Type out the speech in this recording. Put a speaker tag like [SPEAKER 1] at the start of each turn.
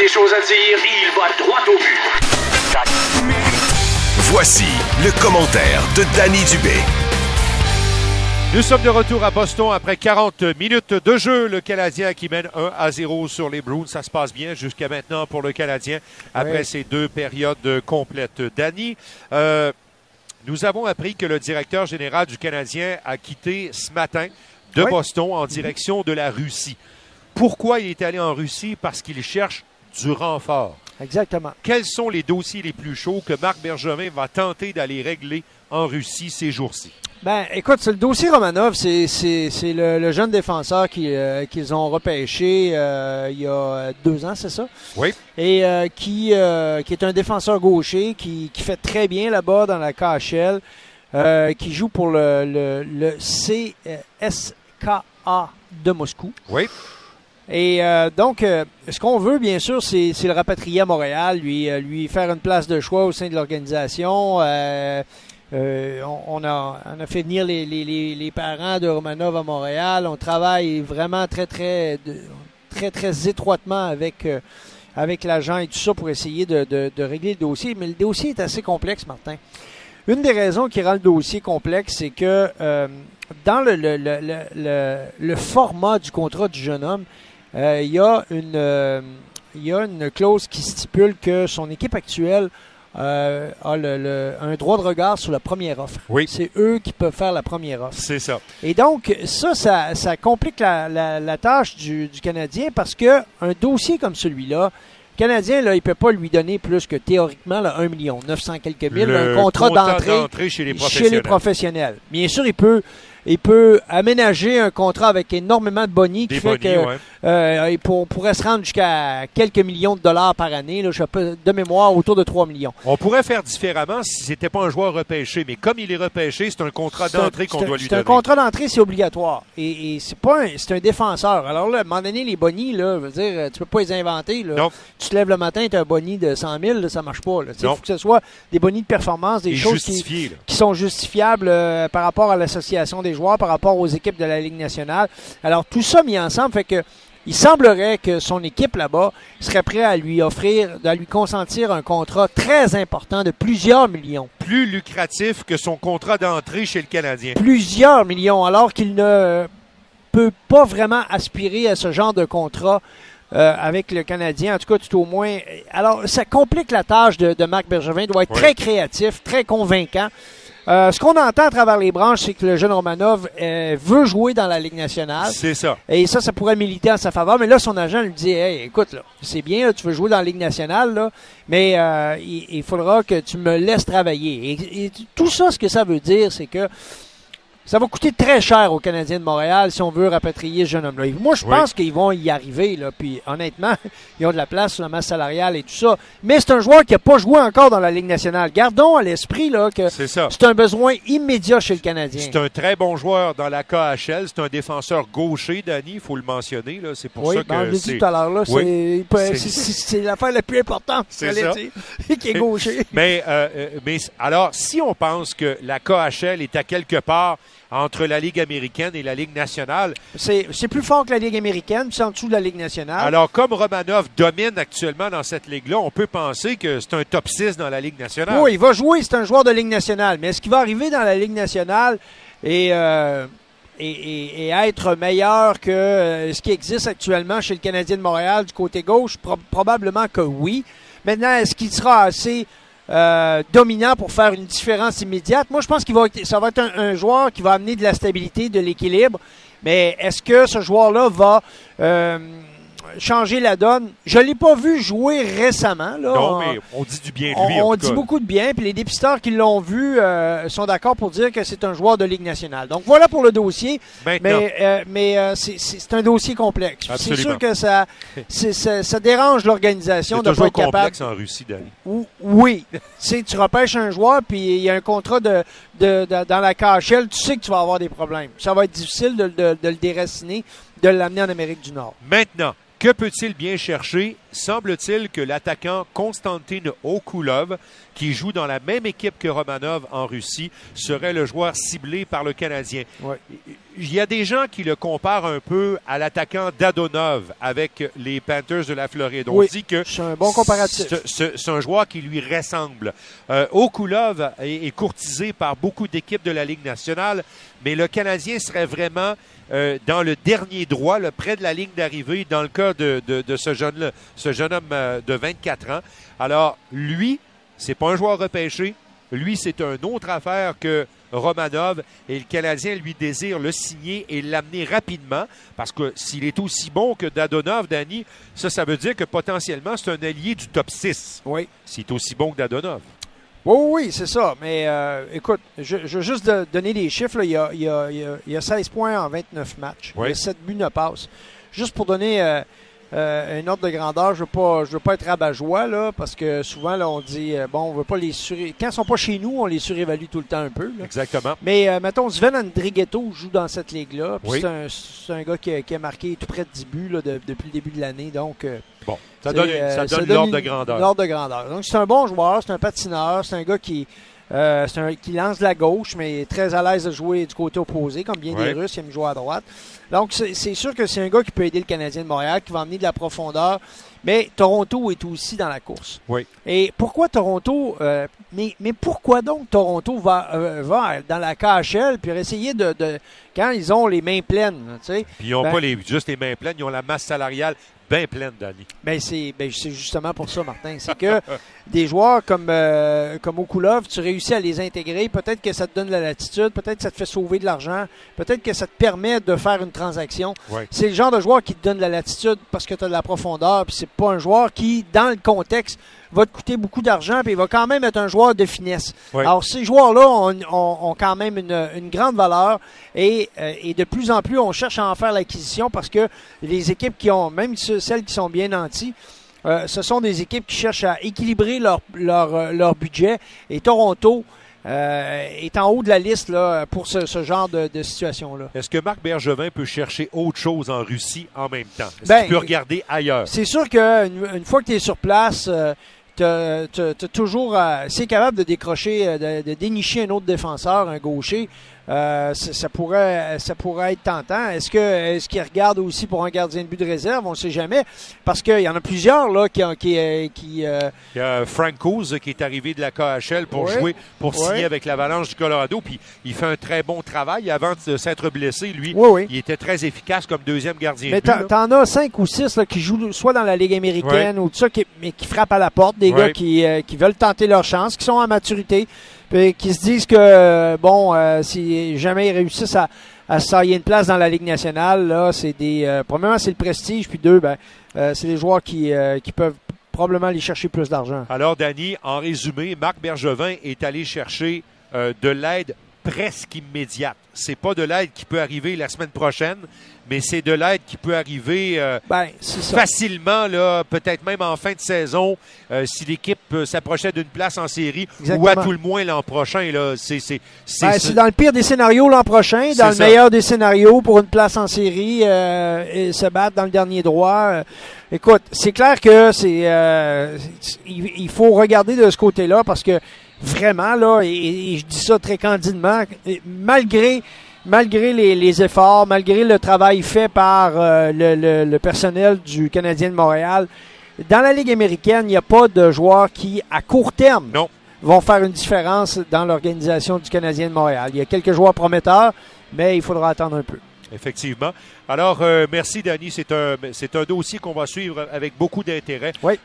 [SPEAKER 1] des choses à dire, il va droit au but.
[SPEAKER 2] Voici le commentaire de Danny Dubé.
[SPEAKER 3] Nous sommes de retour à Boston après 40 minutes de jeu. Le Canadien qui mène 1-0 sur les Bruins. Ça se passe bien jusqu'à maintenant pour le Canadien après ces deux périodes complètes. Danny, nous avons appris que le directeur général du Canadien a quitté ce matin de Boston en direction de la Russie. Pourquoi il est allé en Russie? Parce qu'il cherche du renfort.
[SPEAKER 4] Exactement. Quels
[SPEAKER 3] sont les dossiers les plus chauds que Marc Bergevin va tenter d'aller régler en Russie ces jours-ci?
[SPEAKER 4] Ben, écoute, c'est le dossier Romanov, c'est le jeune défenseur qu'ils ont repêché il y a 2 ans, c'est ça?
[SPEAKER 3] Oui.
[SPEAKER 4] Et qui est un défenseur gaucher, qui fait très bien là-bas dans la KHL, qui joue pour le CSKA de Moscou.
[SPEAKER 3] Oui.
[SPEAKER 4] Et donc, ce qu'on veut, bien sûr, c'est le rapatrier à Montréal, lui faire une place de choix au sein de l'organisation. On a fait venir les parents de Romanov à Montréal. On travaille vraiment très étroitement avec l'agent et tout ça pour essayer de régler le dossier. Mais le dossier est assez complexe, Martin. Une des raisons qui rend le dossier complexe, c'est que dans le format du contrat du jeune homme, il y a une clause qui stipule que son équipe actuelle a un droit de regard sur la première offre.
[SPEAKER 3] Oui.
[SPEAKER 4] C'est eux qui peuvent faire la première offre.
[SPEAKER 3] C'est ça.
[SPEAKER 4] Et donc, ça complique la tâche du Canadien parce que un dossier comme celui-là, le Canadien, là, il ne peut pas lui donner plus que théoriquement là, 1 900 quelques mille, un contrat d'entrée
[SPEAKER 3] chez les
[SPEAKER 4] professionnels. Bien sûr, il peut aménager un contrat avec énormément de bonnies qui fait qu'il pourrait se rendre jusqu'à quelques millions de dollars par année, là, de mémoire, autour de 3 millions.
[SPEAKER 3] On pourrait faire différemment si ce n'était pas un joueur repêché, mais comme il est repêché, c'est un contrat d'entrée qu'on doit lui donner.
[SPEAKER 4] C'est un contrat d'entrée, c'est obligatoire. Et c'est un défenseur. Alors là, à un moment donné, les bonnies, là, je veux dire, tu peux pas les inventer. Là.
[SPEAKER 3] Non.
[SPEAKER 4] Tu te lèves le matin, tu as un boni de 100 000, là, ça marche pas. Il faut que ce soit des bonnies de performance, des choses qui sont justifiables par rapport à l'association des joueurs, par rapport aux équipes de la Ligue nationale. Alors, tout ça mis ensemble fait que il semblerait que son équipe là-bas serait prêt à lui offrir, à lui consentir un contrat très important de plusieurs millions.
[SPEAKER 3] Plus lucratif que son contrat d'entrée chez le Canadien.
[SPEAKER 4] Plusieurs millions, alors qu'il ne peut pas vraiment aspirer à ce genre de contrat avec le Canadien, en tout cas tout au moins. Alors, ça complique la tâche de Marc Bergevin. Il doit être très créatif, très convaincant. Ce qu'on entend à travers les branches, c'est que le jeune Romanov veut jouer dans la Ligue nationale.
[SPEAKER 3] C'est ça.
[SPEAKER 4] Et ça pourrait militer en sa faveur. Mais là, son agent lui dit, hey, écoute, là, c'est bien, là, tu veux jouer dans la Ligue nationale, là, mais il faudra que tu me laisses travailler. Et tout ça, ce que ça veut dire, c'est que ça va coûter très cher aux Canadiens de Montréal si on veut rapatrier ce jeune homme-là. Moi, je pense qu'ils vont y arriver. Là, puis honnêtement, ils ont de la place sur la masse salariale et tout ça. Mais c'est un joueur qui n'a pas joué encore dans la Ligue nationale. Gardons à l'esprit là, que c'est un besoin immédiat chez le Canadien.
[SPEAKER 3] C'est un très bon joueur dans la KHL. C'est un défenseur gaucher, Danny, il faut le mentionner. Là. C'est pour ça que
[SPEAKER 4] je l'ai dit tout à l'heure. Là, c'est l'affaire la plus importante.
[SPEAKER 3] C'est ça.
[SPEAKER 4] Qui est gaucher.
[SPEAKER 3] Mais alors, si on pense que la KHL est à quelque part entre la Ligue américaine et la Ligue nationale.
[SPEAKER 4] C'est plus fort que la Ligue américaine, puis c'est en dessous de la Ligue nationale.
[SPEAKER 3] Alors, comme Romanov domine actuellement dans cette Ligue-là, on peut penser que c'est un top 6 dans la Ligue nationale.
[SPEAKER 4] Oui, il va jouer, c'est un joueur de Ligue nationale. Mais est-ce qu'il va arriver dans la Ligue nationale et être meilleur que ce qui existe actuellement chez le Canadien de Montréal du côté gauche? Probablement que oui. Maintenant, est-ce qu'il sera assez dominant pour faire une différence immédiate? Moi, je pense ça va être un joueur qui va amener de la stabilité, de l'équilibre. Mais est-ce que ce joueur-là va changer la donne? Je ne l'ai pas vu jouer récemment. Là.
[SPEAKER 3] Non, mais on dit du bien de lui.
[SPEAKER 4] On dit beaucoup de bien. Puis les dépisteurs qui l'ont vu sont d'accord pour dire que c'est un joueur de Ligue nationale. Donc voilà pour le dossier. Mais c'est un dossier complexe.
[SPEAKER 3] Absolument.
[SPEAKER 4] C'est sûr que ça dérange l'organisation de ne pas être capable.
[SPEAKER 3] C'est toujours complexe en Russie, Danny.
[SPEAKER 4] Oui. Tu repêches un joueur, puis il y a un contrat dans la KHL, tu sais que tu vas avoir des problèmes. Ça va être difficile de le déraciner de l'amener en Amérique du Nord.
[SPEAKER 3] Maintenant, que peut-il bien chercher? Semble-t-il que l'attaquant Konstantin Okulov, qui joue dans la même équipe que Romanov en Russie, serait le joueur ciblé par le Canadien.
[SPEAKER 4] Ouais.
[SPEAKER 3] Il y a des gens qui le comparent un peu à l'attaquant Dadonov avec les Panthers de la Floride. On dit que
[SPEAKER 4] c'est un bon comparatif.
[SPEAKER 3] C'est un joueur qui lui ressemble. Okulov est courtisé par beaucoup d'équipes de la Ligue nationale, mais le Canadien serait vraiment dans le dernier droit, là, près de la ligne d'arrivée, dans le cas de ce jeune homme de 24 ans. Alors, lui, c'est pas un joueur repêché. Lui, c'est une autre affaire que Romanov, et le Canadien, lui, désire le signer et l'amener rapidement, parce que s'il est aussi bon que Dadonov, Danny, ça veut dire que potentiellement, c'est un allié du top 6.
[SPEAKER 4] Oui.
[SPEAKER 3] S'il est aussi bon que Dadonov.
[SPEAKER 4] Oui, c'est ça. Mais écoute, je veux juste donner des chiffres. Là. Il y a 16 points en 29 matchs.
[SPEAKER 3] Oui.
[SPEAKER 4] Il y a 7 buts, 9 passes. Juste pour donner un ordre de grandeur, je veux pas être rabat-joie, là, parce que souvent, là, on dit, on veut pas les quand ils sont pas chez nous, on les surévalue tout le temps un peu. Là.
[SPEAKER 3] Exactement.
[SPEAKER 4] Mais, mettons, Sven Andrighetto joue dans cette ligue-là. Puis
[SPEAKER 3] Oui.
[SPEAKER 4] c'est un gars qui a marqué tout près de 10 buts là, depuis le début de l'année. Donc,
[SPEAKER 3] bon, ça donne l'ordre de grandeur.
[SPEAKER 4] L'ordre de grandeur. Donc, c'est un bon joueur, c'est un patineur, c'est un gars qui lance de la gauche, mais est très à l'aise de jouer du côté opposé, comme bien des Russes, il aime jouer à droite. Donc, c'est sûr que c'est un gars qui peut aider le Canadien de Montréal, qui va amener de la profondeur, mais Toronto est aussi dans la course.
[SPEAKER 3] Oui.
[SPEAKER 4] Et pourquoi Toronto, mais pourquoi donc Toronto va dans la KHL puis essayer de quand ils ont les mains pleines, tu sais?
[SPEAKER 3] Puis ils n'ont pas juste les mains pleines, ils ont la masse salariale bien pleine, Danny.
[SPEAKER 4] C'est justement pour ça, Martin. C'est que des joueurs comme Okulov, tu réussis à les intégrer. Peut-être que ça te donne de la latitude, peut-être que ça te fait sauver de l'argent, peut-être que ça te permet de faire une transaction.
[SPEAKER 3] Oui.
[SPEAKER 4] C'est le genre de joueur qui te donne de la latitude parce que tu as de la profondeur, puis c'est pas un joueur qui, dans le contexte, va te coûter beaucoup d'argent, puis il va quand même être un joueur de finesse.
[SPEAKER 3] Oui.
[SPEAKER 4] Alors, ces joueurs-là ont quand même une grande valeur et de plus en plus, on cherche à en faire l'acquisition parce que les équipes qui ont, même celles qui sont bien nanties, ce sont des équipes qui cherchent à équilibrer leur budget. Et Toronto est en haut de la liste là, pour ce genre de situation-là.
[SPEAKER 3] Est-ce que Marc Bergevin peut chercher autre chose en Russie en même temps? Est-ce
[SPEAKER 4] Ben,
[SPEAKER 3] qu'il peut regarder ailleurs?
[SPEAKER 4] C'est sûr qu'une fois que tu es sur place, t'as toujours, c'est capable de décrocher, de dénicher un autre défenseur, un gaucher. Ça pourrait être tentant. Est-ce qu'il regarde aussi pour un gardien de but de réserve? On ne sait jamais. Parce qu'il y en a plusieurs là
[SPEAKER 3] Il y a Francouz qui est arrivé de la KHL pour signer avec l'Avalanche du Colorado. Puis il fait un très bon travail. Avant de s'être blessé, lui, il était très efficace comme deuxième gardien de but.
[SPEAKER 4] Mais t'en as 5 ou 6 là, qui jouent soit dans la Ligue américaine ou tout ça, mais qui frappent à la porte. Des gars qui veulent tenter leur chance, qui sont en maturité. Puis qui se disent que, si jamais ils réussissent à se tailler une place dans la Ligue nationale, là, c'est premièrement, c'est le prestige, puis deux, c'est des joueurs qui peuvent probablement aller chercher plus d'argent.
[SPEAKER 3] Alors, Danny, en résumé, Marc Bergevin est allé chercher de l'aide presque immédiate. C'est pas de l'aide qui peut arriver la semaine prochaine, mais c'est de l'aide qui peut arriver facilement, là, peut-être même en fin de saison, si l'équipe s'approchait d'une place en série. Exactement. Ou à tout le moins l'an prochain. Là, c'est
[SPEAKER 4] dans le pire des scénarios l'an prochain, dans le meilleur des scénarios pour une place en série et se battre dans le dernier droit. Écoute, c'est clair que il faut regarder de ce côté-là parce que vraiment, là, et je dis ça très candidement, malgré les efforts, malgré le travail fait par le personnel du Canadien de Montréal, dans la Ligue américaine, il n'y a pas de joueurs qui, à court terme, vont faire une différence dans l'organisation du Canadien de Montréal. Il y a quelques joueurs prometteurs, mais il faudra attendre un peu.
[SPEAKER 3] Effectivement. Alors, merci, Danny. C'est un dossier qu'on va suivre avec beaucoup d'intérêt.
[SPEAKER 4] Oui.